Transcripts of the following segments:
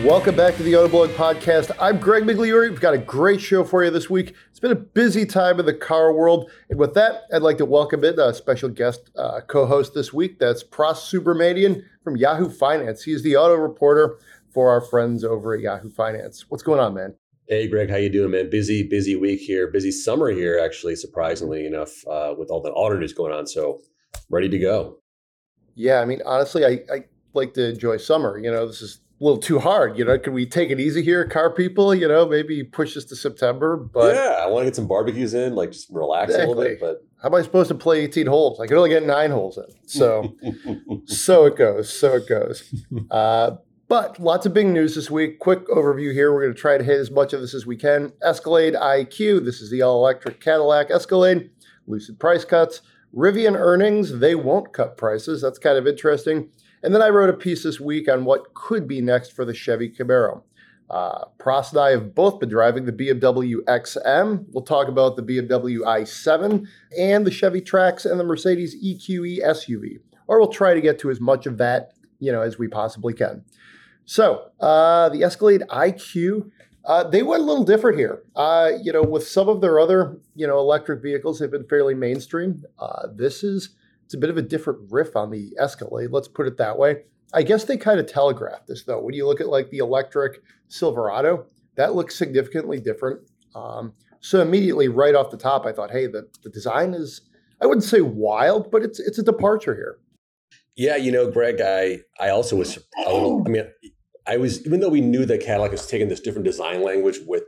Welcome back to the Autoblog Podcast. I'm Greg Migliori. We've got a great show for you this week. It's been a busy time in the car world. And with that, I'd like to welcome in a special guest co-host this week. That's Pras Subramanian from Yahoo Finance. He's the auto reporter for our friends over at Yahoo Finance. What's going on, man? Hey, Greg, how you doing, man? Busy week here. Busy summer here, actually, surprisingly enough, with all the auto news going on. So ready to go. Yeah, I mean, honestly, I like to enjoy summer. You know, this is a little too hard. You know, can we take it easy here, car people? You know, maybe push this to September. But yeah, I want to get some barbecues in, like just relax a little bit. But how am I supposed to play 18 holes? I can only get 9 holes in. So, so it goes. But lots of big news this week. Quick overview here. We're going to try to hit as much of this as we can. Escalade IQ. This is the all-electric Cadillac Escalade. Lucid price cuts. Rivian earnings. They won't cut prices. That's kind of interesting. And then I wrote a piece this week on what could be next for the Chevy Camaro. Pras and I have both been driving the BMW XM. We'll talk about the BMW i7 and the Chevy Trax and the Mercedes EQE SUV. Or we'll try to get to as much of that, as we possibly can. So the Escalade IQ, they went a little different here. With some of their other, electric vehicles, they've been fairly mainstream. It's a bit of a different riff on the Escalade, let's put it that way. I guess they kind of telegraphed this, though. When you look at like the electric Silverado, that looks significantly different. So immediately right off the top, I thought, hey, the design is, I wouldn't say wild, but it's a departure here. Yeah, Greg, I also was a little, even though we knew that Cadillac was taking this different design language with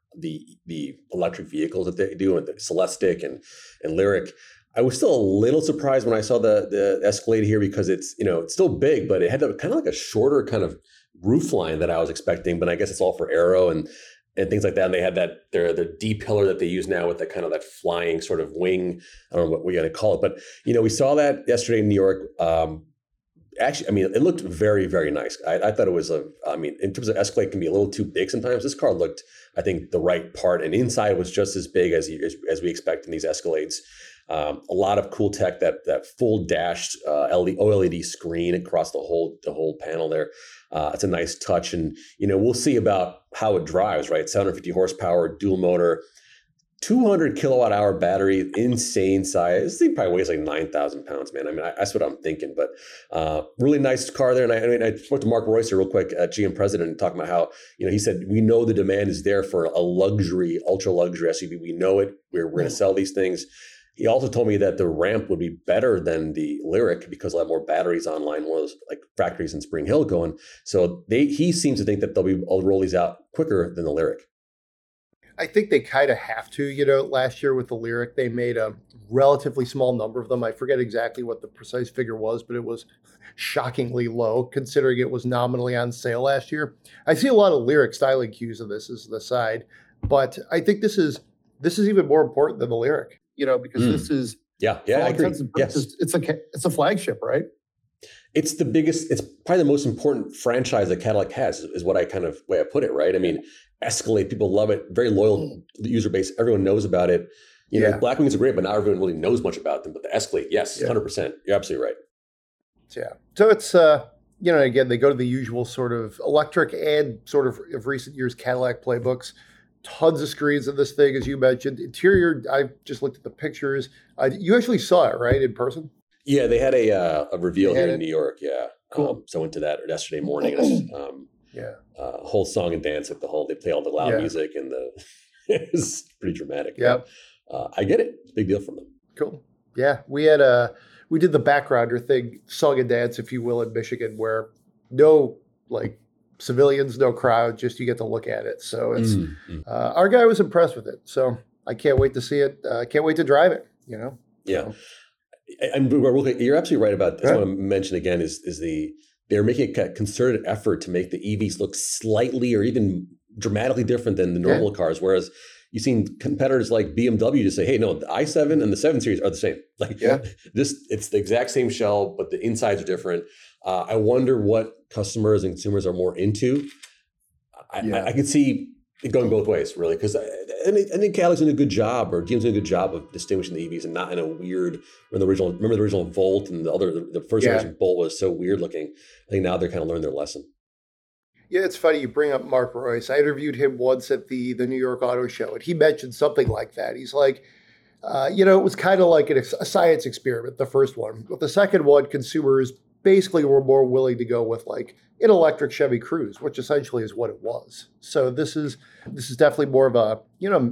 the electric vehicles that they do, and the Celestiq and Lyriq, I was still a little surprised when I saw the Escalade here, because it's still big, but it had kind of like a shorter kind of roof line that I was expecting. But I guess it's all for aero and things like that. And they had the D pillar that they use now with the kind of that flying sort of wing. I don't know what we're going to call it, but we saw that yesterday in New York. Actually, it looked very, very nice. I thought it was in terms of Escalade, can be a little too big sometimes. This car looked, I think, the right part, and inside was just as big as we expect in these Escalades. A lot of cool tech, that full dashed OLED screen across the whole panel there. It's a nice touch, and we'll see about how it drives. Right, 750 horsepower, dual motor, 200 kilowatt hour battery, insane size. This thing probably weighs like 9,000 pounds, man. That's what I'm thinking. But really nice car there. And I spoke to Mark Royster real quick, GM president, talking about how he said, we know the demand is there for a luxury, ultra luxury SUV. We know it. We're going to sell these things. He also told me that the ramp would be better than the Lyriq because they'll have more batteries online, more of those like factories in Spring Hill going. So he seems to think that they'll roll these out quicker than the Lyriq. I think they kind of have to. Last year with the Lyriq, they made a relatively small number of them. I forget exactly what the precise figure was, but it was shockingly low considering it was nominally on sale last year. I see a lot of Lyriq styling cues of this as the side, but I think this is even more important than the Lyriq. Because this is, I agree. Yes. It's a flagship, right? It's the biggest, it's probably the most important franchise that Cadillac has, is what way I put it, right? Escalade, people love it, very loyal user base, everyone knows about it. Blackwings are great, but not everyone really knows much about them. But the Escalade, yes, 100%. You're absolutely right. Yeah. So it's, again, they go to the usual sort of electric and sort of recent years Cadillac playbooks. Tons of screens in this thing, as you mentioned. Interior, I just looked at the pictures. You actually saw it, right, in person? Yeah, they had a reveal here in New York. Yeah, cool. So I went to that yesterday morning. Whole song and dance at they play all the loud music, and it was pretty dramatic. Yeah, I get it. It's a big deal for them. Cool. Yeah, we did the backgrounder thing, song and dance, if you will, in Michigan, where no civilians, no crowd, just you get to look at it. So it's our guy was impressed with it. So I can't wait to see it. Can't wait to drive it. Yeah. So. And you're absolutely right about this. I want to mention again is they're making a concerted effort to make the EVs look slightly or even dramatically different than the normal cars. Whereas you've seen competitors like BMW just say, hey, no, the i7 and the 7 Series are the same. It's the exact same shell, but the insides are different. I wonder what customers and consumers are more into. I could see it going both ways, really, because I think Cadillac's doing a good job, or GM's doing a good job of distinguishing the EVs and not in a weird. Remember the original Volt and the first generation Bolt was so weird looking. I think now they're kind of learning their lesson. Yeah, it's funny you bring up Mark Royce. I interviewed him once at the New York Auto Show, and he mentioned something like that. He's like, it was kind of like a science experiment, the first one. With the second one, consumers basically were more willing to go with like an electric Chevy Cruze, which essentially is what it was. So this is definitely more of a,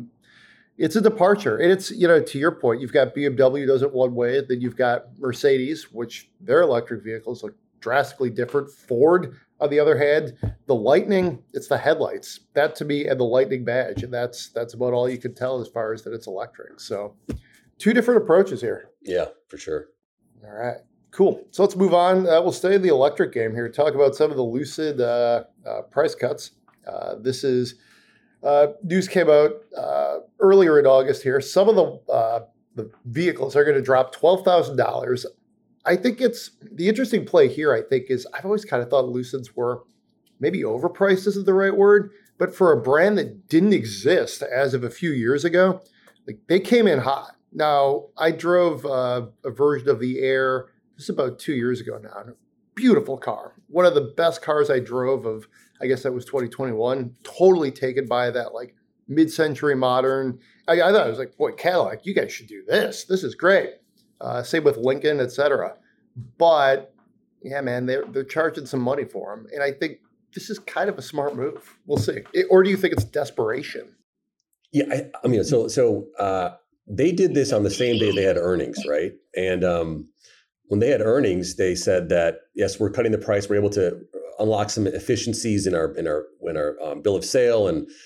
it's a departure. And it's, to your point, you've got BMW does it one way, then you've got Mercedes, which their electric vehicles look drastically different. Ford, on the other hand, the Lightning, it's the headlights. That to me, and the Lightning badge. And that's about all you can tell as far as that it's electric. So two different approaches here. Yeah, for sure. All right. Cool. So let's move on. We'll stay in the electric game here. Talk about some of the Lucid price cuts. This is news came out earlier in August here. Some of the vehicles are going to drop $12,000. I think it's the interesting play here. I think is I've always kind of thought Lucids were maybe overpriced isn't the right word, but for a brand that didn't exist as of a few years ago, like they came in hot. Now I drove a version of the Air. This is about 2 years ago now. Beautiful car. One of the best cars I drove of, I guess that was 2021. Totally taken by that like mid-century modern. I thought I was like, boy, Cadillac, you guys should do this. This is great. Same with Lincoln, et cetera. But yeah, man, they're charging some money for them. And I think this is kind of a smart move. We'll see. Or do you think it's desperation? Yeah, I mean, so they did this on the same day they had earnings, right? And when they had earnings, they said that yes, we're cutting the price. We're able to unlock some efficiencies in our bill of sale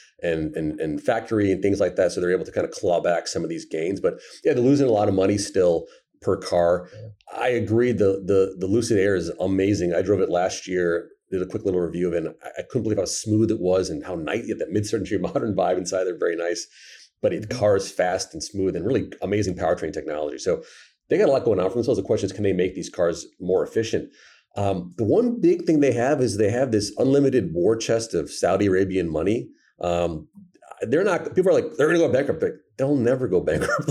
and factory and things like that. So they're able to kind of claw back some of these gains. But yeah, they're losing a lot of money still per car. I agree. The Lucid Air is amazing. I drove it last year. Did a quick little review of it. And I couldn't believe how smooth it was and how nice. That mid-century modern vibe inside. They're very nice. But the car is fast and smooth and really amazing powertrain technology. So they got a lot going on for themselves. The question is, can they make these cars more efficient? The one big thing they have is they have this unlimited war chest of Saudi Arabian money. They're not. People are like they're going to go bankrupt. Like, they'll never go bankrupt.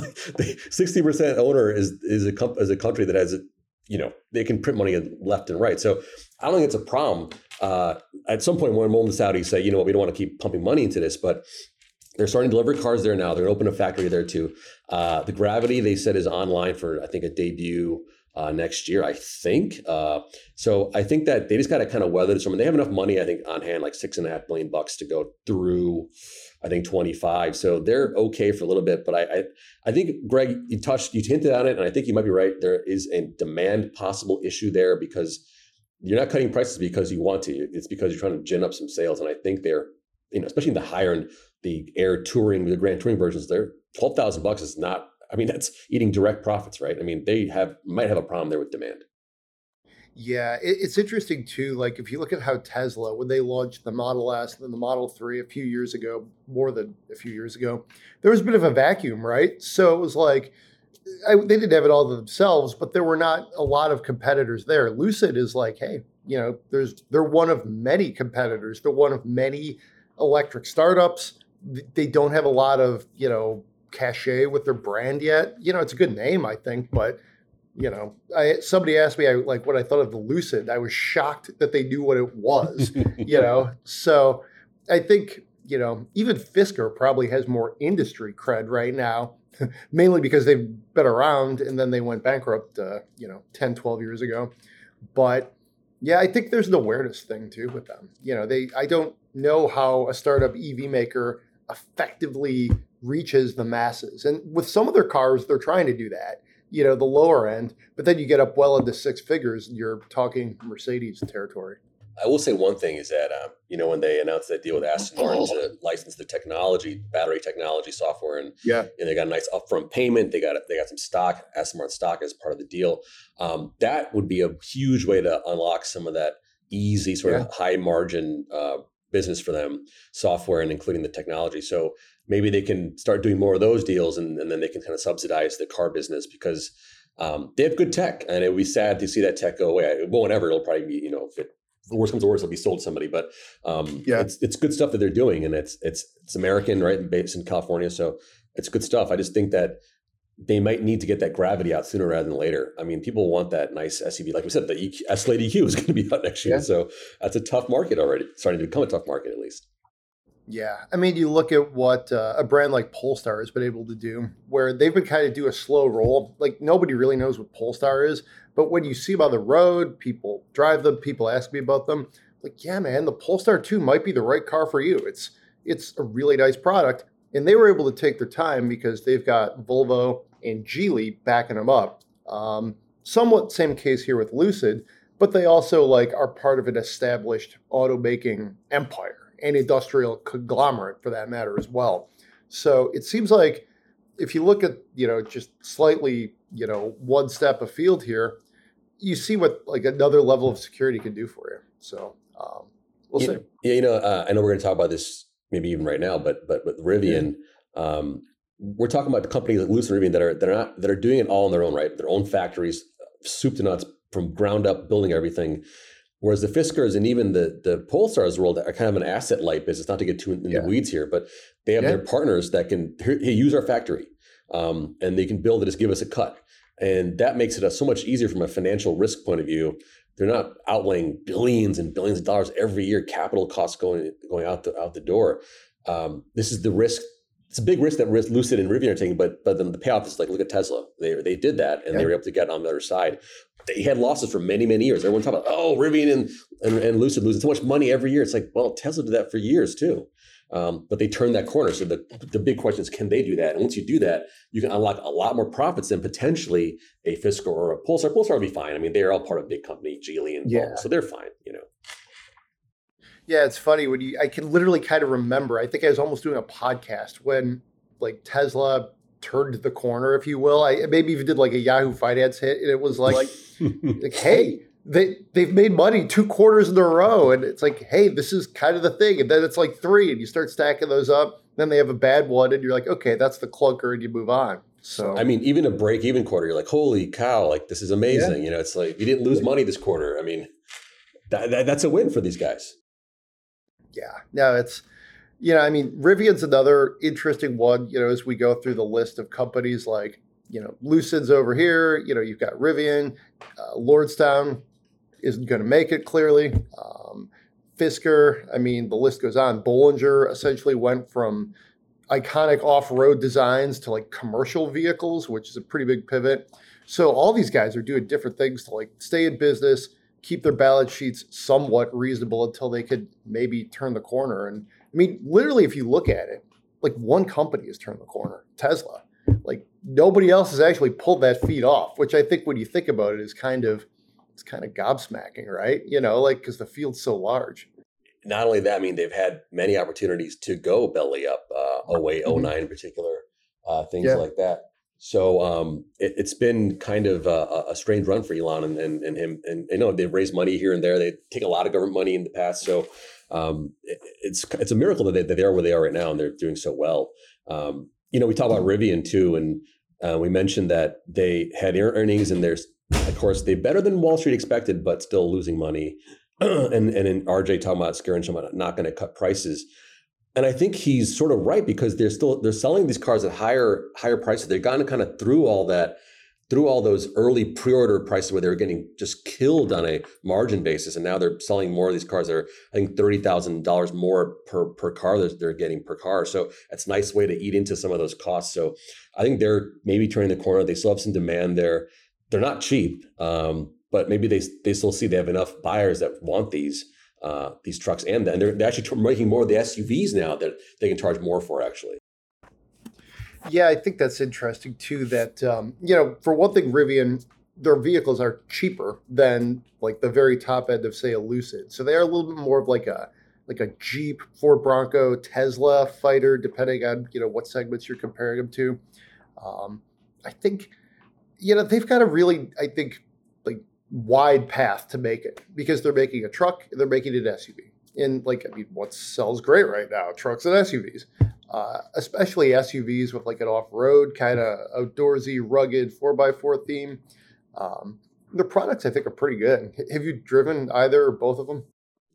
60% owner is a country that has they can print money left and right. So I don't think it's a problem. At some point, when the Saudis say, we don't want to keep pumping money into this, but they're starting to deliver cars there now. They're going to open a factory there too. The Gravity, they said, is online for, I think, a debut next year, I think. So I think that they just got to kind of weather this. I mean, they have enough money, I think, on hand, like $6.5 million to go through, I think, 25. So they're okay for a little bit. But I think, Greg, you hinted on it, and I think you might be right. There is a demand possible issue there because you're not cutting prices because you want to. It's because you're trying to gin up some sales. And I think they're, especially in the higher end, the Air Touring, the Grand Touring versions, they're $12,000 is not. I mean, that's eating direct profits, right? I mean, they might have a problem there with demand. Yeah, it's interesting too. Like if you look at how Tesla, when they launched the Model S and then the Model 3 a few years ago, more than a few years ago, there was a bit of a vacuum, right? So it was like they didn't have it all to themselves, but there were not a lot of competitors there. Lucid is like, hey, they're one of many competitors. They're one of many electric startups. They don't have a lot of, cachet with their brand yet. It's a good name, I think, but somebody asked me what I thought of the Lucid. I was shocked that they knew what it was, So I think, even Fisker probably has more industry cred right now, mainly because they've been around and then they went bankrupt, 10, 12 years ago. But yeah, I think there's an awareness thing too with them. I don't know how a startup EV maker effectively reaches the masses. And with some of their cars, they're trying to do that, the lower end, but then you get up well into six figures and you're talking Mercedes territory. I will say one thing is that, when they announced that deal with Aston Martin to license the technology, battery technology software, and they got a nice upfront payment, they got some stock, Aston Martin stock as part of the deal. That would be a huge way to unlock some of that easy sort of high margin business for them, software and including the technology. So maybe they can start doing more of those deals and then they can kind of subsidize the car business because they have good tech, and it would be sad to see that tech go away. It won't ever. It'll probably be, if it worst comes to worst, it'll be sold to somebody. But it's good stuff that they're doing, and it's American, right, based in California. So it's good stuff. I just think that they might need to get that gravity out sooner rather than later. I mean, people want that nice SUV. Like we said, the Escalade EQ is going to be out next year. Yeah. So that's a tough market already, starting to become a tough market at least. Yeah. I mean, you look at what a brand like Polestar has been able to do, where they've been kind of do a slow roll. Like nobody really knows what Polestar is, but when you see them on the road, people drive them, people ask me about them. Like, yeah, man, the Polestar 2 might be the right car for you. It's a really nice product. And they were able to take their time because they've got Volvo and Geely backing them up. Somewhat same case here with Lucid, but they also like are part of an established automaking empire and industrial conglomerate for that matter as well. So it seems like if you look at, just slightly, one step afield here, you see what like another level of security can do for you. So we'll see. Yeah, I know we're going to talk about this maybe even right now, but with Rivian, we're talking about the companies like Lucid and Rivian that are doing it all on their own, right? Their own factories, soup to nuts, from ground up, building everything. Whereas the Fiskars and even the Polestars world are kind of an asset light business, not to get too in the weeds here, but they have their partners that can use our factory and they can build it, just give us a cut. And that makes it so much easier from a financial risk point of view. They're not outlaying billions and billions of dollars every year, capital costs going out the door. This is the risk. It's a big risk that Lucid and Rivian are taking, but then the payoff is like, look at Tesla. They did that, and they were able to get on the other side. They had losses for many, many years. Everyone talking about, Rivian and Lucid losing so much money every year. It's like, well, Tesla did that for years too. But they turned that corner. So the big question is, can they do that? And once you do that, you can unlock a lot more profits than potentially a Fisker or a Polestar. Polestar will be fine. I mean, they're all part of a big company, Geely and Volvo, so they're fine, Yeah, it's funny when I can literally kind of remember. I think I was almost doing a podcast when like Tesla turned the corner, if you will. I maybe even did like a Yahoo Finance hit, and it was like hey, they've made money 2 quarters in a row, and it's like, hey, this is kind of the thing. And then it's like 3, and you start stacking those up. Then they have a bad one, and you're like, okay, that's the clunker, and you move on. So I mean, even a break-even quarter, you're like, holy cow, like this is amazing. It's like you didn't lose money this quarter. I mean, that's a win for these guys. Yeah, no, it's, I mean, Rivian's another interesting one, as we go through the list of companies like, Lucid's over here, you've got Rivian, Lordstown isn't going to make it clearly. Fisker, I mean, the list goes on. Bollinger essentially went from iconic off-road designs to like commercial vehicles, which is a pretty big pivot. So all these guys are doing different things to like stay in business, keep their balance sheets somewhat reasonable until they could maybe turn the corner. And I mean, literally, if you look at it, like one company has turned the corner, Tesla. Like nobody else has actually pulled that feat off, which I think when you think about it is kind of gobsmacking, right? Like because the field's so large. Not only that, I mean, they've had many opportunities to go belly up, 08, 09 in particular, things like that. So it's been kind of a strange run for Elon and him. And they've raised money here and there. They take a lot of government money in the past. So it's a miracle that they are where they are right now, and they're doing so well. We talk about Rivian too, and we mentioned that they had earnings, and there's, of course, they're better than Wall Street expected, but still losing money. and in RJ talking about scaring someone not going to cut prices. And I think he's sort of right, because they're selling these cars at higher prices. They've gotten kind of through all those early pre-order prices where they were getting just killed on a margin basis, and now they're selling more of these cars that are, I think, $30,000 more per car they're getting per car. So that's a nice way to eat into some of those costs. So I think they're maybe turning the corner. They still have some demand there. They're not cheap, but maybe they still see they have enough buyers that want these trucks, and they're actually making more of the SUVs now that they can charge more for, actually. Yeah, I think that's interesting too. That for one thing, Rivian, their vehicles are cheaper than like the very top end of, say, a Lucid. So they are a little bit more of like a Jeep, Ford Bronco, Tesla fighter, depending on what segments you're comparing them to. I think they've got a really, I think, like wide path to make it, because they're making a truck and they're making an SUV. And what sells great right now, trucks and SUVs. Especially SUVs with like an off-road kind of outdoorsy, rugged 4x4 theme. The products, I think, are pretty good. Have you driven either or both of them?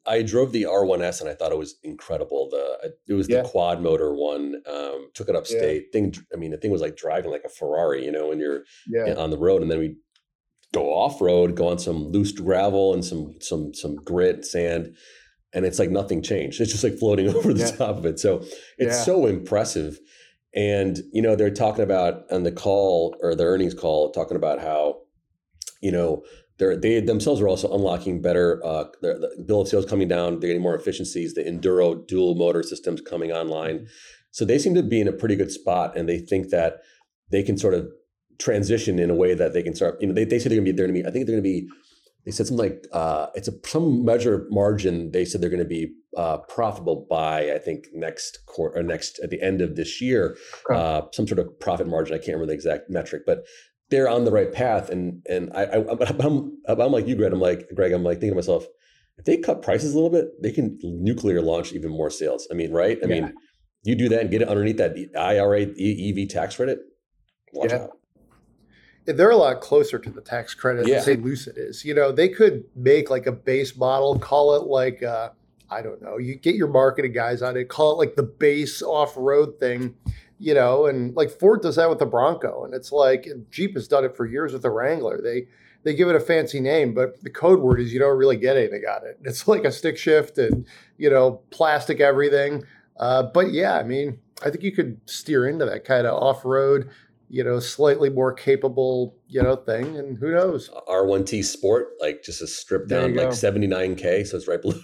I drove the R1S and I thought it was incredible. It was the quad motor one. Took it upstate. The thing was like driving like a Ferrari, when you're on the road. And then we go off road, go on some loose gravel and some grit, sand, and it's like nothing changed. It's just like floating over the top of it. So it's so impressive. And they're talking about on the call or the earnings call, talking about how they themselves are also unlocking better. The bill of sales coming down. They're getting more efficiencies. The Enduro dual motor systems coming online. So they seem to be in a pretty good spot, and they think that they can sort of transition in a way that they can start. They said they're going to be. I think they're going to be. They said something like it's some measure margin. They said they're going to be profitable by I think next quarter or next at the end of this year. Some sort of profit margin. I can't remember the exact metric, but they're on the right path. And I'm like you, Greg. I'm like thinking to myself, if they cut prices a little bit, they can nuclear launch even more sales. I mean, right? I mean, you do that and get it underneath that IRA EV tax credit. Watch out. They're a lot closer to the tax credit than say Lucid is. They could make like a base model, call it like I don't know. You get your marketing guys on it, call it like the base off-road thing. And like Ford does that with the Bronco, and it's like Jeep has done it for years with the Wrangler. They give it a fancy name, but the code word is you don't really get anything on it. It's like a stick shift and plastic everything. But yeah, I mean, I think you could steer into that kind of off-road, slightly more capable, thing, and who knows? R1T Sport, like just a stripped down like $79K, so it's right below.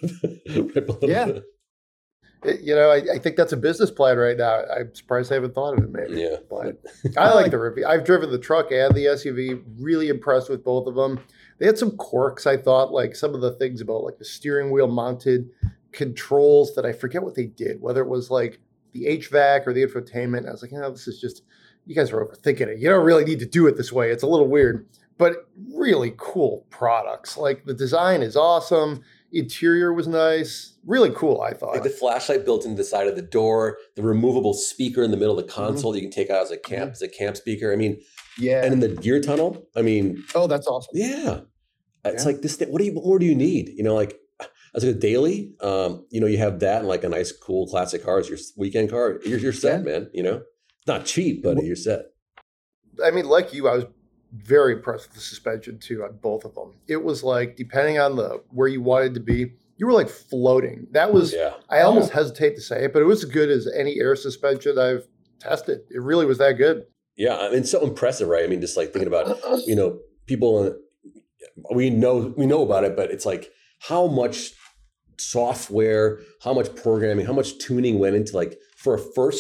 I think that's a business plan right now. I'm surprised I haven't thought of it, maybe. Yeah. But I like the Rivian. I've driven the truck and the SUV. Really impressed with both of them. They had some quirks, I thought, like some of the things about like the steering wheel mounted controls that I forget what they did, whether it was like the HVAC or the infotainment. I was like, this is just, you guys are overthinking it. You don't really need to do it this way. It's a little weird, but really cool products. Like the design is awesome. Interior was nice. Really cool, I thought. Like the flashlight built into the side of the door, the removable speaker in the middle of the console you can take out as a camp speaker. I mean, and in the gear tunnel, I mean. Oh, that's awesome. Yeah. It's like this thing, what more do you need? Like as a daily, you have that and like a nice, cool classic car as your weekend car. You're set, man. It's not cheap, but you're set. I mean, like you, I was very impressed with the suspension too on both of them. It was like, depending on where you wanted to be, you were like floating. That was, I almost hesitate to say it, but it was as good as any air suspension I've tested. It really was that good. Yeah. I mean, it's so impressive, right? I mean, just like thinking about, people, we know about it, but it's like how much software, how much programming, how much tuning went into like for a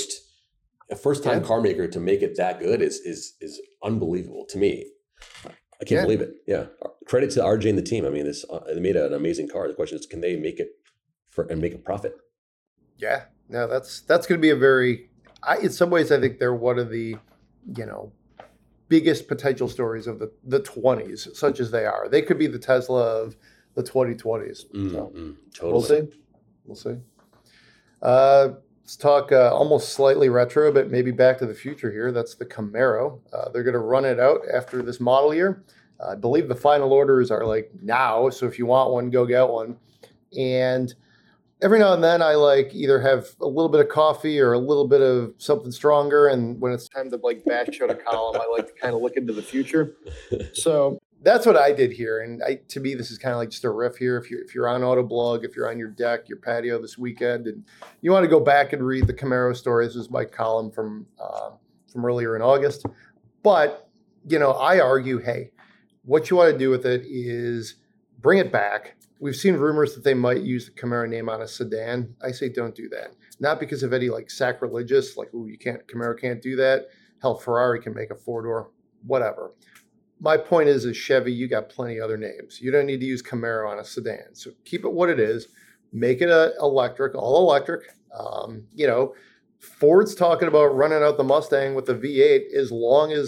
first time car maker to make it that good is unbelievable to me. I can't believe it. Yeah. Credit to RJ and the team. I mean, they made an amazing car. The question is, can they make it and make a profit? Yeah. No, that's going to be a very, in some ways, I think they're one of the, biggest potential stories of the 20s, such as they are. They could be the Tesla of the 2020s. Totally. We'll see. Let's talk almost slightly retro, but maybe back to the future here. That's the Camaro. They're going to run it out after this model year. I believe the final orders are like now. So if you want one, go get one. And every now and then I like either have a little bit of coffee or a little bit of something stronger. And when it's time to like bash out a column, I like to kind of look into the future. So that's what I did here. And to me, this is kind of like just a riff here. If you're on Autoblog, if you're on your deck, your patio this weekend, and you want to go back and read the Camaro story, this is my column from earlier in August. But, I argue, hey, what you want to do with it is bring it back. We've seen rumors that they might use the Camaro name on a sedan. I say don't do that. Not because of any like sacrilegious, like, Camaro can't do that. Hell, Ferrari can make a four-door, whatever. My point is Chevy, you got plenty of other names. You don't need to use Camaro on a sedan. So keep it what it is. Make it all electric. Ford's talking about running out the Mustang with the V8 as long as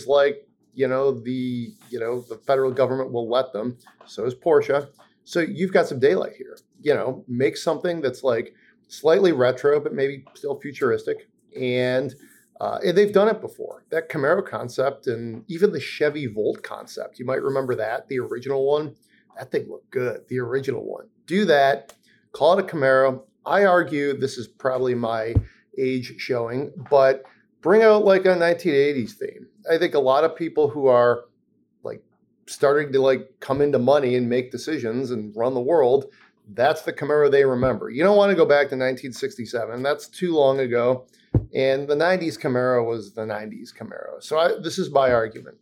the federal government will let them. So is Porsche. So you've got some daylight here. Make something that's like slightly retro, but maybe still futuristic. And they've done it before. That Camaro concept and even the Chevy Volt concept, you might remember that, the original one. That thing looked good, the original one. Do that, call it a Camaro. I argue this is probably my age showing, but bring out like a 1980s theme. I think a lot of people who are like starting to like come into money and make decisions and run the world, that's the Camaro they remember. You don't want to go back to 1967. That's too long ago. And the 90s Camaro was the 90s Camaro. So this is my argument.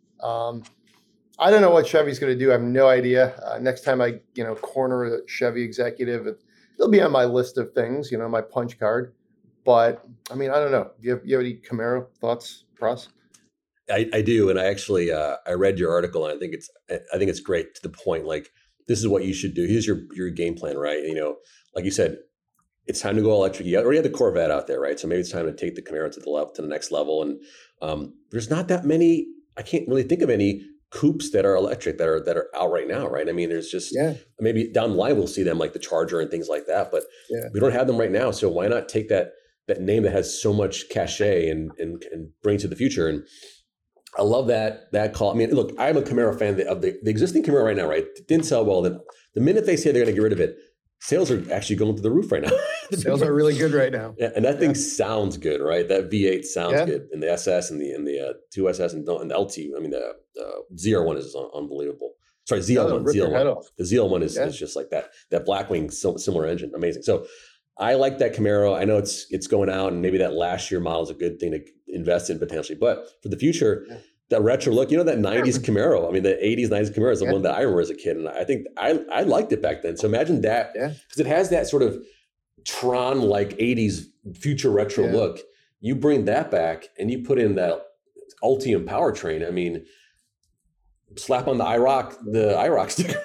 I don't know what Chevy's going to do. I have no idea. Next time I, corner a Chevy executive, it'll be on my list of things, my punch card. But I mean, I don't know. Do you have any Camaro thoughts, Ross? I do, and I actually I read your article, and I think it's great to the point. Like, this is what you should do. Here's your game plan, right? Like you said, it's time to go electric. You already have the Corvette out there, right? So maybe it's time to take the Camaro to the next level. And there's not that many. I can't really think of any coupes that are electric that are out right now, right? I mean, there's just maybe down the line we'll see them like the Charger and things like that, but we don't have them right now. So why not take that name that has so much cachet and bring it to the future? And I love that call. I mean, look, I'm a Camaro fan of the existing Camaro right now, right? It didn't sell well. Then the minute they say they're going to get rid of it, sales are actually going through the roof right now. Sales are really good right now. Yeah, and that thing sounds good, right? That V8 sounds good, and the SS and the 2SS and the LT. I mean, the ZR1 is unbelievable. Sorry, ZL1. The ZL1 is just like that. That Blackwing similar engine, amazing. So I like that Camaro. I know it's going out, and maybe that last year model is a good thing to invest in potentially. But for the future, that retro look, that 90s Camaro. I mean, the 80s, 90s Camaro is the one that I remember as a kid, and I think I liked it back then. So imagine that, because it has that sort of Tron-like 80s future retro look. You bring that back, and you put in that Ultium powertrain. I mean, slap on the IROC sticker.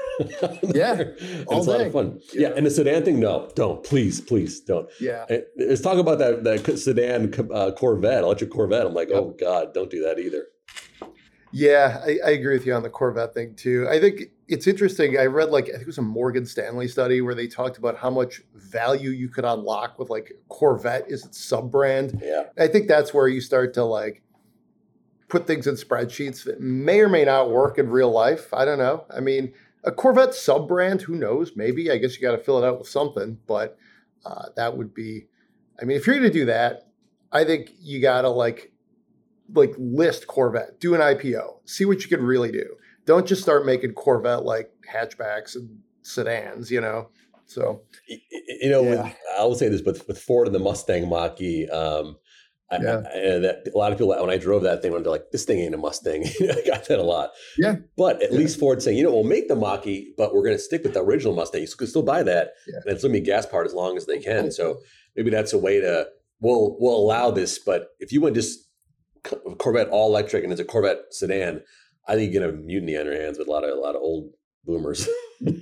It's a lot of fun. And the sedan thing, no, don't, please don't. Let's talk about that sedan Corvette, electric Corvette. I'm like, oh God, don't do that either. Yeah, I agree with you on the Corvette thing too. I think it's interesting. I read I think it was a Morgan Stanley study where they talked about how much value you could unlock with Corvette is its sub brand. I think that's where you start to put things in spreadsheets that may or may not work in real life. I don't know. I mean, a Corvette sub brand, who knows? Maybe. I guess you got to fill it out with something, but that would be, I mean, if you're going to do that, I think you got to list Corvette, do an IPO, see what you can really do. Don't just start making Corvette hatchbacks and sedans, So, I will say this, but with Ford and the Mustang Mach-E, and a lot of people, when I drove that thing, they're like, this thing ain't a Mustang. I got that a lot. But at least Ford saying, we'll make the Mach-E, but we're going to stick with the original Mustang. You can still buy that. And it's going to be gas powered as long as they can. So maybe that's a way to, we'll allow this. But if you went just Corvette all electric and it's a Corvette sedan, I think you're going to have mutiny on your hands with a lot of old boomers.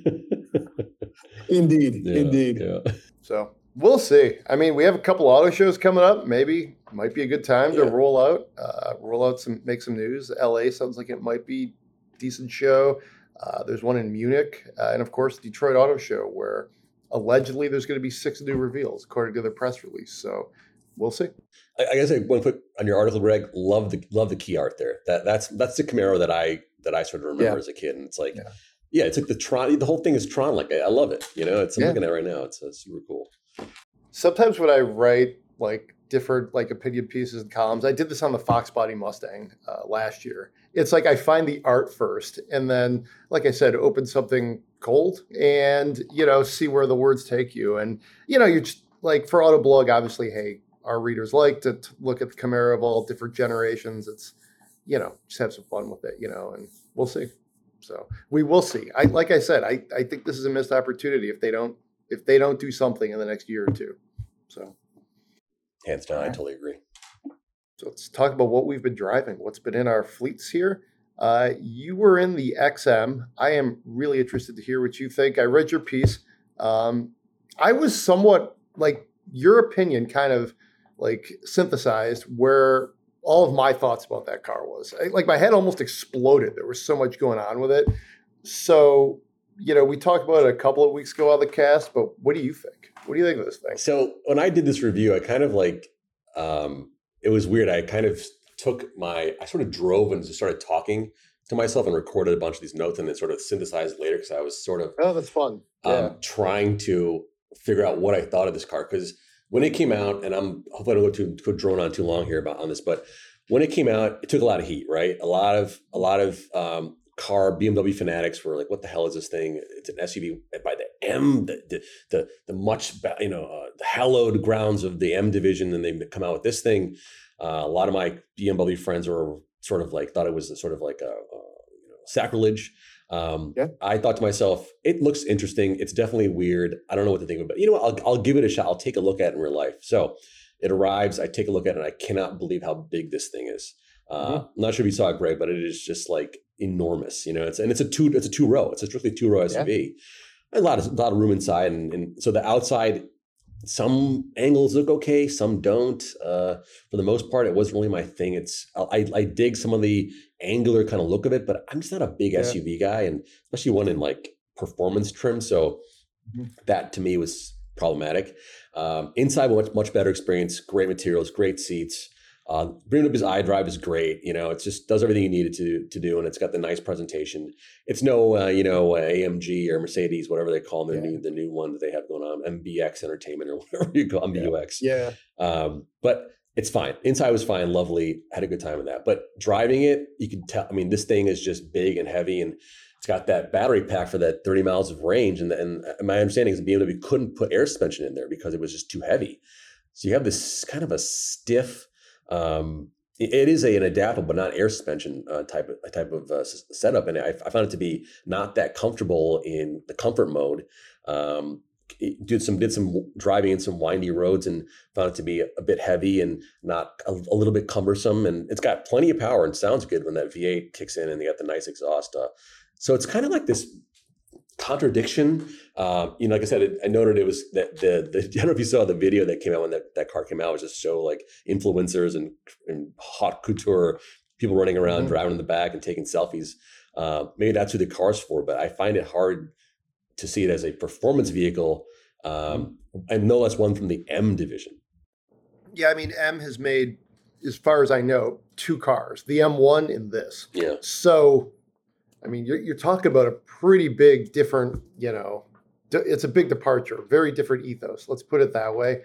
Indeed. So we'll see. I mean, we have a couple auto shows coming up. Maybe might be a good time to roll out make some news. LA sounds like it might be a decent show. There's one in Munich, and of course Detroit Auto Show, where allegedly there's going to be 6 new reveals according to their press release. So we'll see. I gotta say one quick on your article, Greg. Love the key art there. That's the Camaro that I sort of remember as a kid, and it's like, it's like the Tron. The whole thing is Tron. I love it. I'm looking at it right now. It's super cool. Sometimes when I write different opinion pieces and columns, I did this on the Fox Body Mustang last year. It's I find the art first, and then, like I said, open something cold and see where the words take you. And you're just for Autoblog, obviously, hey, our readers like to look at the Camaro of all different generations. It's just have some fun with it, and we'll see. So we will see. Like I said, I think this is a missed opportunity if they don't do something in the next year or two. So hands down, I totally agree. So let's talk about what we've been driving, what's been in our fleets here. You were in the XM. I am really interested to hear what you think. I read your piece. I was somewhat your opinion kind of synthesized where all of my thoughts about that car was. My head almost exploded. There was so much going on with it. So, we talked about it a couple of weeks ago on the cast, but what do you think? What do you think of this thing? So when I did this review, I kind of it was weird. I kind of I sort of drove and just started talking to myself and recorded a bunch of these notes and then sort of synthesized later because I was sort of that's fun. Trying to figure out what I thought of this car, because when it came out, and hopefully I don't go drone on too long here on this, but when it came out, it took a lot of heat, right? A lot of car BMW fanatics were like, "What the hell is this thing? It's an SUV by the M, the much the hallowed grounds of the M division," and they come out with this thing. A lot of my BMW friends were sort of like thought it was sort of like a sacrilege. I thought to myself, it looks interesting. It's definitely weird. I don't know what to think about it. You know what? I'll give it a shot. I'll take a look at it in real life. So it arrives. I take a look at it, and I cannot believe how big this thing is. I'm not sure if you saw it, Greg, but it is just like enormous. It's a two row. It's a strictly 2-row SUV. A lot of room inside, and so the outside, some angles look okay, some don't. For the most part, it wasn't really my thing. I dig some of the angular kind of look of it, but I'm just not a big SUV guy, and especially one in like performance trim. So that to me was problematic. Inside, much better experience. Great materials, great seats. Bringing up his iDrive is great. It just does everything you need it to do, and it's got the nice presentation. It's no, AMG or Mercedes, whatever they call them, the new one that they have going on, MBX Entertainment or whatever you call MBUX. Yeah. But it's fine. Inside was fine, lovely. Had a good time with that. But driving it, you can tell. I mean, this thing is just big and heavy, and it's got that battery pack for that 30 miles of range. And my understanding is the BMW couldn't put air suspension in there because it was just too heavy. So you have this kind of a stiff. It is an adaptable but not air suspension type of setup, and I found it to be not that comfortable in the comfort mode. Did some driving in some windy roads and found it to be a bit heavy and not a little bit cumbersome. And it's got plenty of power and sounds good when that V8 kicks in and they got the nice exhaust. So it's kind of like this contradiction. Like I said, I noted it was that I don't know if you saw the video that came out when that car came out. It was just show like influencers and hot couture people running around, driving in the back and taking selfies. Maybe that's who the car's for, but I find it hard to see it as a performance vehicle, and no less one from the M division. Yeah, I mean, M has made, as far as I know, 2 cars, the M1 and this. Yeah. So, I mean, you're talking about a pretty big different, it's a big departure, very different ethos. Let's put it that way.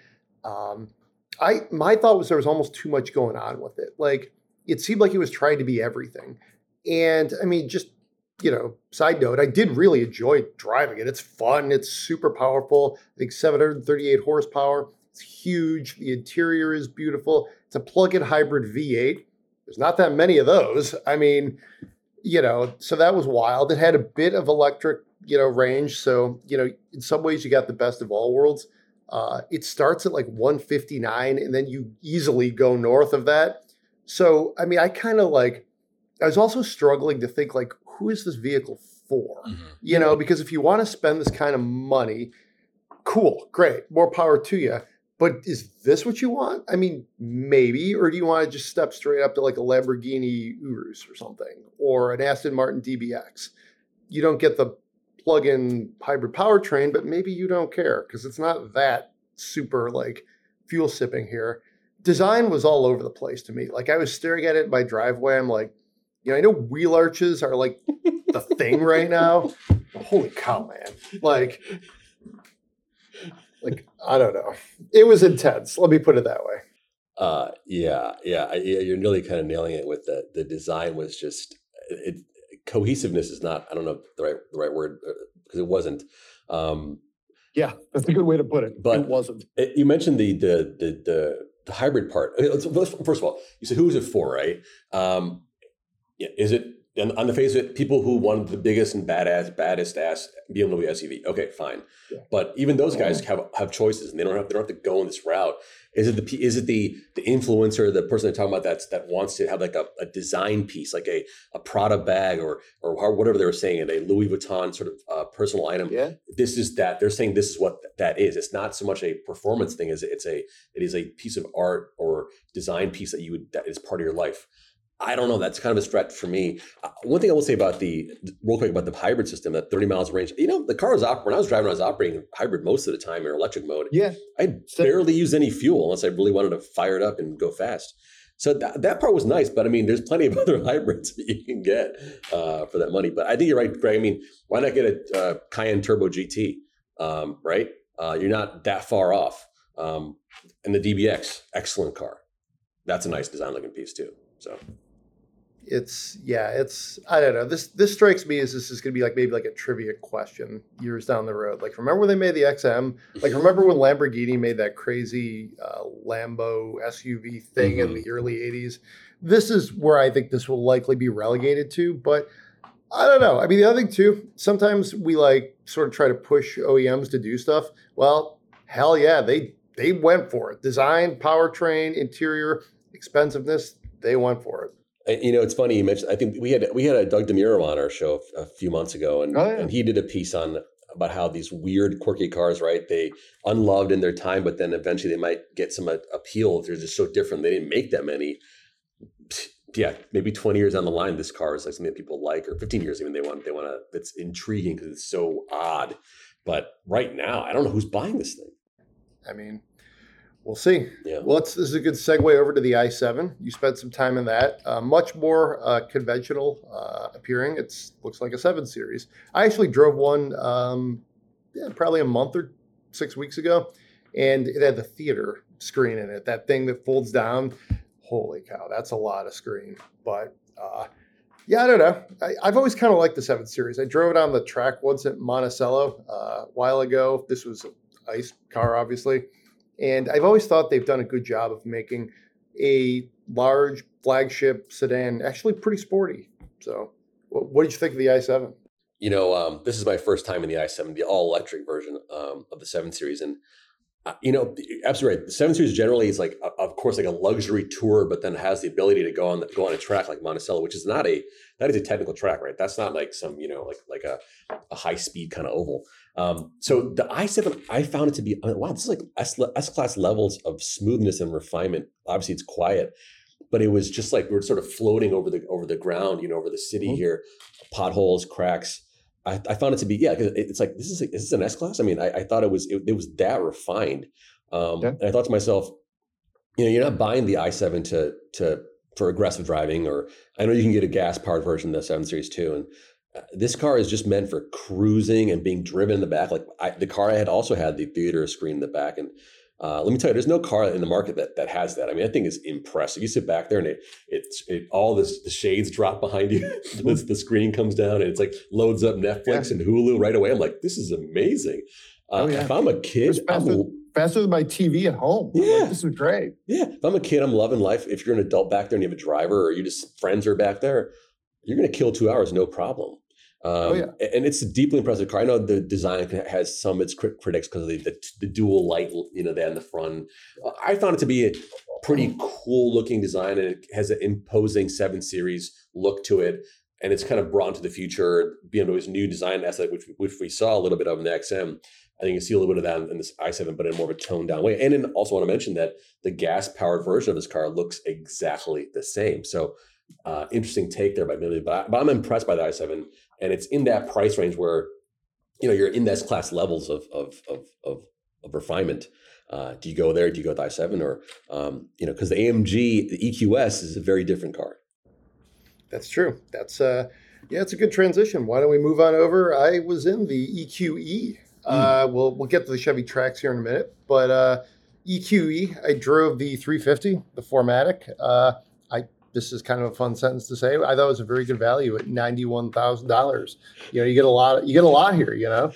My thought was there was almost too much going on with it. Like, it seemed like it was trying to be everything. And I mean, just, side note, I did really enjoy driving it. It's fun. It's super powerful. I think 738 horsepower. It's huge. The interior is beautiful. It's a plug-in hybrid V8. There's not that many of those. I mean, so that was wild. It had a bit of electric, range. So, in some ways you got the best of all worlds. It starts at like 159 and then you easily go north of that. So, I mean, I was also struggling to think like, who is this vehicle for? Because if you want to spend this kind of money, cool, great, more power to you. But is this what you want? I mean, maybe, or do you want to just step straight up to like a Lamborghini Urus or something, or an Aston Martin DBX? You don't get the plug-in hybrid powertrain, but maybe you don't care because it's not that super like fuel sipping here. Design was all over the place to me. Like I was staring at it in my driveway. I'm like, I know wheel arches are like the thing right now. Holy cow, man. Like, I don't know. It was intense. Let me put it that way. You're nearly kind of nailing it with the design was just cohesiveness is not, I don't know the right word because it wasn't. Yeah, that's a good way to put it. But it wasn't. You mentioned the hybrid part. First of all, you said who is it for, right? Is it on the face of it, people who wanted the biggest and baddest ass BMW SUV? Okay, fine. Yeah. But even those guys have choices, and they don't have to go in this route. Is it the influencer, the person they're talking about that wants to have like a design piece, like a Prada bag or whatever they were saying, a Louis Vuitton sort of personal item? Yeah. This is that. They're saying this is what that is. It's not so much a performance thing as it is a piece of art or design piece that is part of your life. I don't know. That's kind of a stretch for me. One thing I will say about real quick about the hybrid system, that 30 miles of range, the car was when I was driving, I was operating hybrid most of the time in electric mode. Yeah. I barely used any fuel unless I really wanted to fire it up and go fast. So that part was nice, but I mean, there's plenty of other hybrids that you can get for that money. But I think you're right, Greg. I mean, why not get a Cayenne Turbo GT, right? You're not that far off. And the DBX, excellent car. That's a nice design looking piece too. So it's I don't know. This strikes me as this is going to be like maybe like a trivia question years down the road. Like, remember when they made the XM? Like, remember when Lamborghini made that crazy Lambo SUV thing in the early '80s? This is where I think this will likely be relegated to. But I don't know. I mean, the other thing too, sometimes we like sort of try to push OEMs to do stuff. Well, hell yeah, they went for it. Design, powertrain, interior, expensiveness, they went for it. You know, it's funny you mentioned. I think we had a Doug DeMuro on our show a few months ago, and he did a piece on about how these weird, quirky cars, right? They unloved in their time, but then eventually they might get some appeal if they're just so different. They didn't make that many. Yeah, maybe 20 years down the line, this car is like something that people like, or 15 years even. They want to. It's intriguing because it's so odd. But right now, I don't know who's buying this thing. I mean, we'll see. Yeah. Well, this is a good segue over to the i7. You spent some time in that. Much more conventional appearing. It looks like a 7 Series. I actually drove one probably a month or 6 weeks ago, and it had the theater screen in it. That thing that folds down. Holy cow, that's a lot of screen. But yeah, I don't know. I've always kind of liked the 7 Series. I drove it on the track once at Monticello a while ago. This was an ICE car, obviously. And I've always thought they've done a good job of making a large flagship sedan actually pretty sporty. So what did you think of the i7? You know, this is my first time in the i7, the all-electric version of the 7 Series. And you know, absolutely right. The 7 Series generally is like, of course, like a luxury tour, but then has the ability to go on a track like Monticello, which is that is a technical track, right? That's not like some, you know, like a high speed kind of oval. So the i7, I found it to be, wow, this is like S-Class levels of smoothness and refinement. Obviously, it's quiet, but it was just like we were sort of floating over the ground, you know, over the city here, potholes, cracks. I found it to be, because it's like, is this an S-Class? I mean, I thought it was that refined. And I thought to myself, you know, you're not buying the i7 for aggressive driving, or I know you can get a gas powered version of the 7 Series too. And this car is just meant for cruising and being driven in the back. Like the car I had also had the theater screen in the back. And let me tell you, there's no car in the market that has that. I mean, I think it's impressive. You sit back there and the shades drop behind you. the screen comes down and it's like loads up Netflix and Hulu right away. I'm like, this is amazing. If I'm a kid, faster than my TV at home. Yeah. Like, this is great. Yeah. If I'm a kid, I'm loving life. If you're an adult back there and you have a driver, or you just friends are back there, you're going to kill 2 hours, no problem. And it's a deeply impressive car. I know the design has some of its critics because of the dual light, you know, there in the front. I found it to be a pretty cool looking design, and it has an imposing 7 Series look to it. And it's kind of brought into the future. BMW's new design aesthetic, which we saw a little bit of in the XM. I think you see a little bit of that in this i7, but in more of a toned down way. And then also want to mention that the gas powered version of this car looks exactly the same. So interesting take there by BMW, but I'm impressed by the i7. And it's in that price range where, you know, you're in S-Class levels of refinement. Do you go there? Do you go with i7 or, you know, because the AMG, the EQS is a very different car. That's true. That's it's a good transition. Why don't we move on over? I was in the EQE. We'll get to the Chevy Trax here in a minute, but EQE, I drove the 350, the 4MATIC. This is kind of a fun sentence to say. I thought it was a very good value at $91,000. You know, you get a lot here. You know.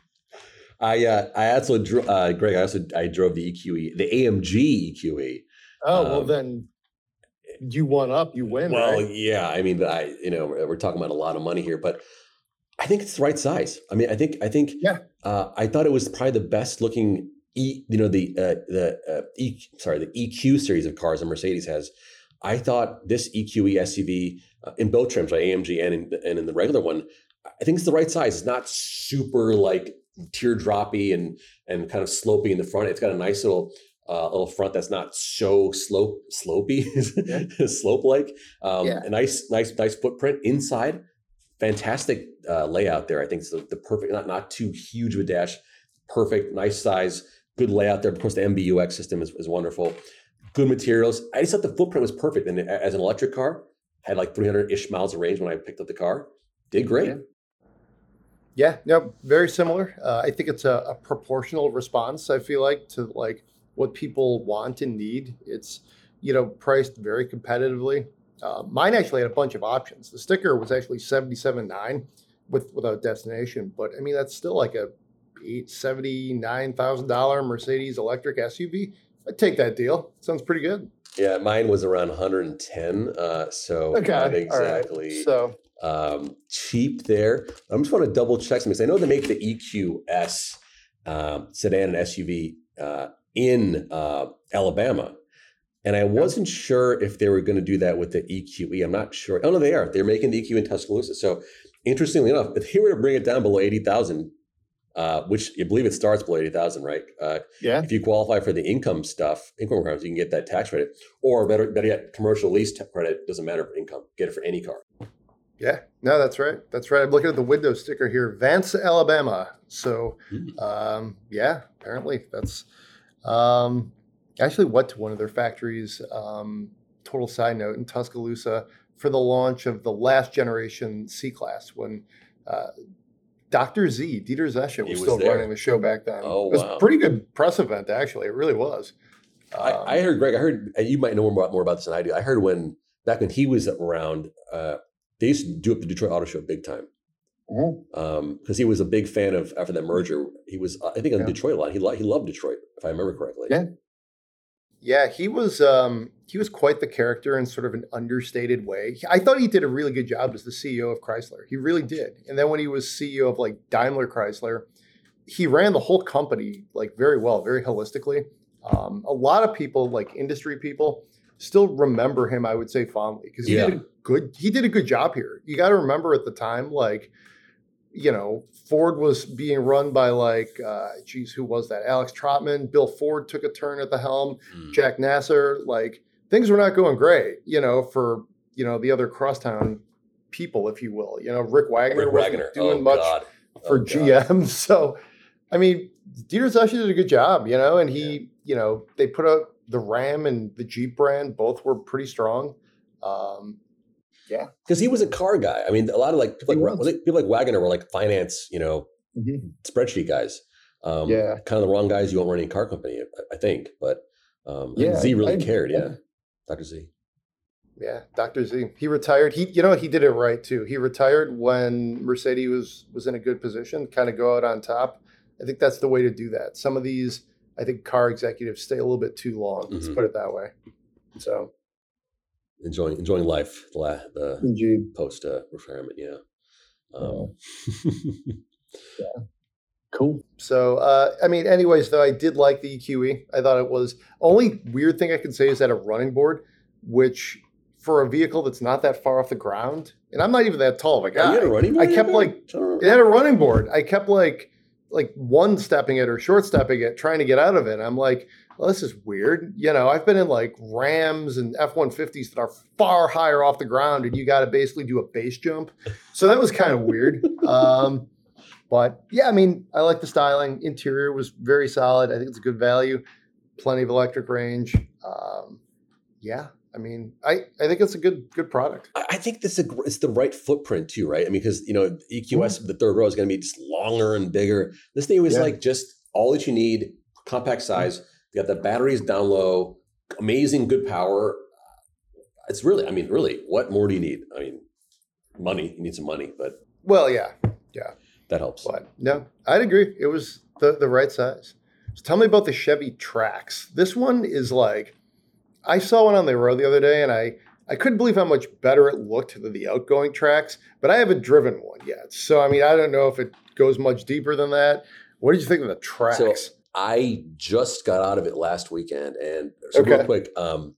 I also Greg. I drove the EQE, the AMG EQE. Oh well, then you won up. You win. Well, right? Yeah. I mean, we're talking about a lot of money here, but I think it's the right size. I mean, I think. I thought it was probably the best looking the EQ series of cars that Mercedes has. I thought this EQE SUV in both trims, like AMG and in the regular one, I think it's the right size. It's not super like teardroppy and kind of slopey in the front. It's got a nice little front that's not so slopey, slope like. A nice footprint inside. Fantastic layout there. I think it's the perfect, not too huge of a dash. Perfect, nice size, good layout there. Of course, the MBUX system is wonderful. Good materials. I just thought the footprint was perfect. And as an electric car, had like 300-ish miles of range when I picked up the car. Did great. Yeah, no, very similar. I think it's a proportional response. I feel like to like what people want and need. It's priced very competitively. Mine actually had a bunch of options. The sticker was actually 77.9 without destination, but I mean that's still like a $79,000 Mercedes electric SUV. I'd take that deal. Sounds pretty good. Yeah, mine was around 110, so not Okay, all right. exactly So cheap there. I just want to double check something. 'Cause I know they make the EQS sedan and SUV in Alabama, and I wasn't sure if they were going to do that with the EQE. I'm not sure. Oh no, they are. They're making the EQ in Tuscaloosa. So interestingly enough, if they were to bring it down below 80,000. Which I believe it starts below 80,000, right? yeah, If you qualify for the income requirements, you can get that tax credit, or better yet, commercial lease credit. Doesn't matter for income; get it for any car. yeah, no, that's right. That's right. I'm looking at the window sticker here, Vance, Alabama. So, yeah, apparently that's actually went to one of their factories. Total side note in Tuscaloosa for the launch of the last generation C Class when Dr. Z, Dieter Zesche, was still running the show back then. Oh, it was wow. a pretty good press event, actually. It really was. I heard, Greg. I heard you might know more about this than I do. I heard back when he was around, they used to do up the Detroit Auto Show big time. Because he was a big fan of after that merger. He was, I think, on Detroit a lot. He loved Detroit, if I remember correctly. Yeah, he was quite the character in sort of an understated way. I thought he did a really good job as the CEO of Chrysler. He really did. And then when he was CEO of like Daimler Chrysler, he ran the whole company like very well, very holistically. A lot of people, like industry people, still remember him, I would say, fondly because he did a good job here. You got to remember at the time, like, Ford was being run by like, who was that? Alex Trotman. Bill Ford took a turn at the helm. Jack Nasser. Like things were not going great, for the other crosstown people, if you will. Rick Wagner wasn't doing much for GM. So, I mean, Dieter Zesche did a good job, and he, they put out the Ram and the Jeep brand. Both were pretty strong. Yeah, because he was a car guy. I mean, a lot of like people like Wagner were like finance, spreadsheet guys. Kind of the wrong guys you won't run any car company, I think. But Z really cared. Dr. Z. Yeah, Dr. Z. He retired. He did it right too. He retired when Mercedes was in a good position, kind of go out on top. I think that's the way to do that. Some of these, I think, car executives stay a little bit too long. Let's put it that way. So. Enjoying life, the post retirement, Cool. So, I mean, anyways, though, I did like the EQE. I thought it was only weird thing I can say is that a running board, which for a vehicle that's not that far off the ground, and I'm not even that tall of a guy. You had a running board? I kept it had a running board. I kept like one stepping it or short stepping it, trying to get out of it. I'm like, well, this is weird. I've been in like Rams and F-150s that are far higher off the ground, and you got to basically do a base jump. So that was kind of weird. But yeah, I mean, I like the styling. Interior was very solid. I think it's a good value. Plenty of electric range. Yeah, I mean, I think it's a good product. I think it's the right footprint too, right? I mean, because EQS, the third row is going to be just longer and bigger. This thing was like just all that you need, compact size. You got the batteries down low, amazing good power. It's really, what more do you need? I mean, money. You need some money, but yeah, that helps. But no, I'd agree. It was the right size. So tell me about the Chevy Trax. This one is like, I saw one on the road the other day, and I couldn't believe how much better it looked than the outgoing Trax. But I haven't driven one yet, so I mean, I don't know if it goes much deeper than that. What did you think of the Trax? So I just got out of it last weekend, and so real quick,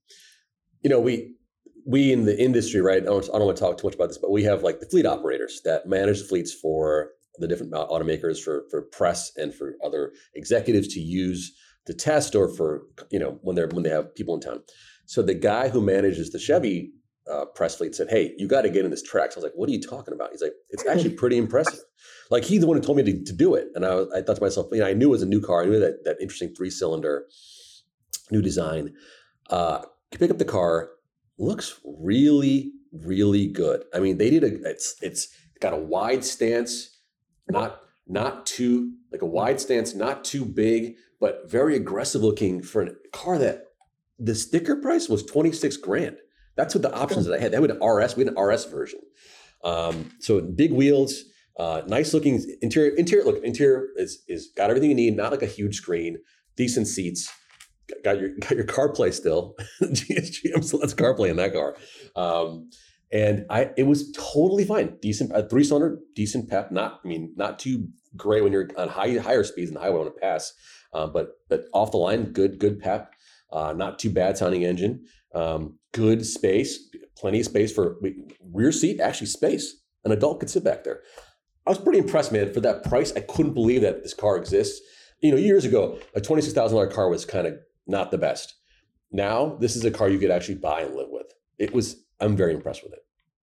we in the industry, right? I don't want to talk too much about this, but we have like the fleet operators that manage the fleets for the different automakers for press and for other executives to use to test or for when they have people in town. So the guy who manages the Chevy press fleet said, "Hey, you got to get in this Trax." I was like, "What are you talking about?" He's like, "It's actually pretty impressive." Like he's the one who told me to do it, and I thought to myself, I knew it was a new car. I knew that interesting 3-cylinder, new design. You pick up the car, looks really, really good. I mean, they did it's got a wide stance, not too like a wide stance, not too big, but very aggressive looking for a car that the sticker price was 26 grand. That's what the options that I had. That had an RS. We had an RS version. So big wheels, nice looking interior. Interior is got everything you need. Not like a huge screen, decent seats. Got your CarPlay still. GM still has CarPlay in that car. And it was totally fine. Decent 3-cylinder, decent pep. Not too great when you're on higher speeds and the highway on a pass. But off the line, good pep. Not too bad sounding engine. Good space, plenty of space for rear seat. Actually, space. An adult could sit back there. I was pretty impressed, man. For that price, I couldn't believe that this car exists. Years ago, a $26,000 car was kind of not the best. Now, this is a car you could actually buy and live with. I'm very impressed with it.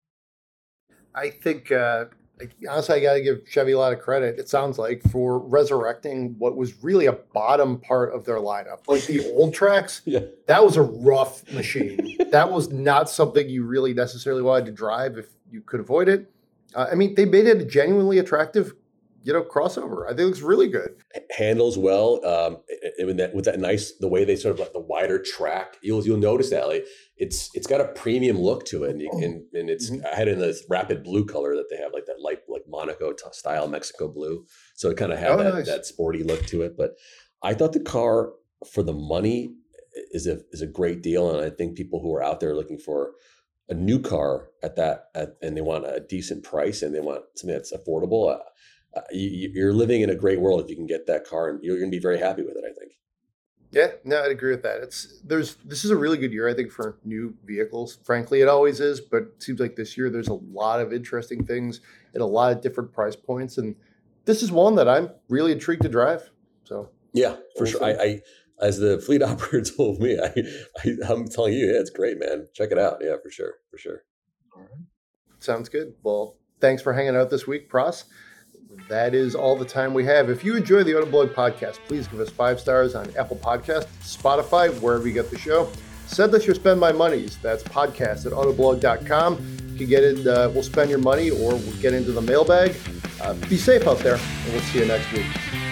I think, honestly, I got to give Chevy a lot of credit, it sounds like, for resurrecting what was really a bottom part of their lineup. Like the old tracks, That was a rough machine. That was not something you really necessarily wanted to drive if you could avoid it. They made it a genuinely attractive, crossover. I think it looks really good. Handles well. With that nice, the way they sort of like the wider track, you'll notice that like it's got a premium look to it, and it's I had it in this rapid blue color that they have, like that light like Monaco style Mexico blue. So it kind of had that sporty look to it. But I thought the car for the money is a great deal, and I think people who are out there looking for a new car and they want a decent price and they want something that's affordable. You're living in a great world if you can get that car, and you're going to be very happy with it, I think. Yeah, no, I'd agree with that. This is a really good year, I think, for new vehicles. Frankly, it always is, but it seems like this year there's a lot of interesting things at a lot of different price points, and this is one that I'm really intrigued to drive. So yeah, for sure. I as the fleet operator told me, I'm telling you, yeah, it's great, man. Check it out. Yeah, for sure. All right, sounds good. Well, thanks for hanging out this week, Pras. That is all the time we have. If you enjoy the Autoblog podcast, please give us 5 stars on Apple Podcasts, Spotify, wherever you get the show. Send us your Spend My Monies. That's podcast@autoblog.com. You can get it, we'll spend your money or we'll get into the mailbag. Be safe out there, and we'll see you next week.